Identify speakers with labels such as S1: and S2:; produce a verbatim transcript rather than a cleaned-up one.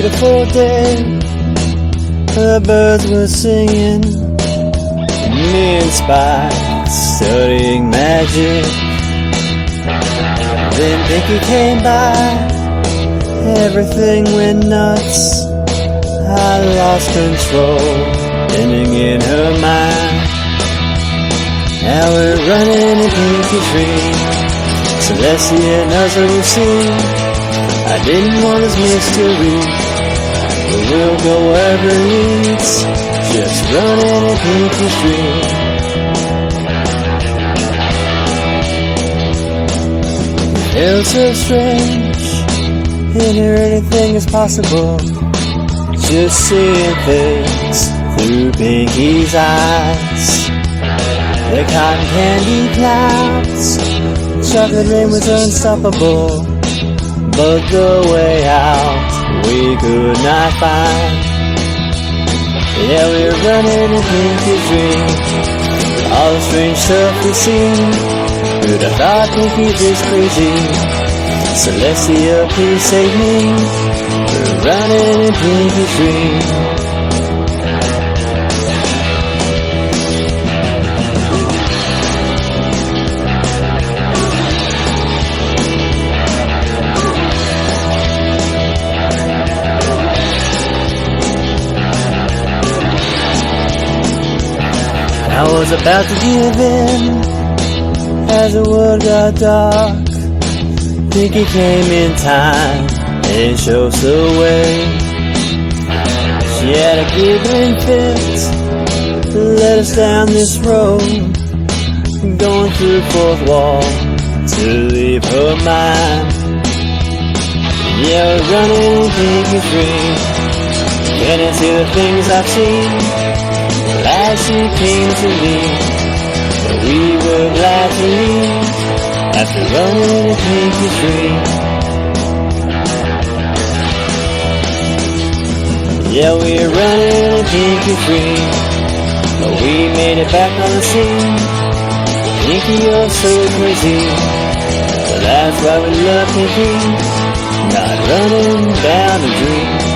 S1: beautiful day. The birds were singing, me and Spike studying magic. Then Pinky came by, everything went nuts. I lost control, spinning in her mind. Now we're running in Pinky's dream. Celestia knows what we've seen. I didn't want this mystery, but we'll go wherever it leads. Just running in Pinky's dream. It feels so strange, in here anything is possible. Just seeing things through Pinky's eyes. The cotton candy clouds, chocolate rain was unstoppable, but the way out we could not find. Yeah, we're running in Pinky's dream. All the strange stuff we've seen. Who'd have thought Pinky this crazy? Celestia, please save me. We're running in Pinky's dream. I was about to give in as the world got dark. Pinky came in time and showed us the way. She had a giggling fit, led us down this road, going through fourth wall to leave her mind. Yeah, we're running in Pinky's dream. Can you see the things I've seen? As she came to me, but we were glad to leave after running in Pinky's dream. Yeah, we're running in Pinky's dream, but we made it back on the scene. Pinky, you're so crazy, so that's why we love Pinky, not running down a dream.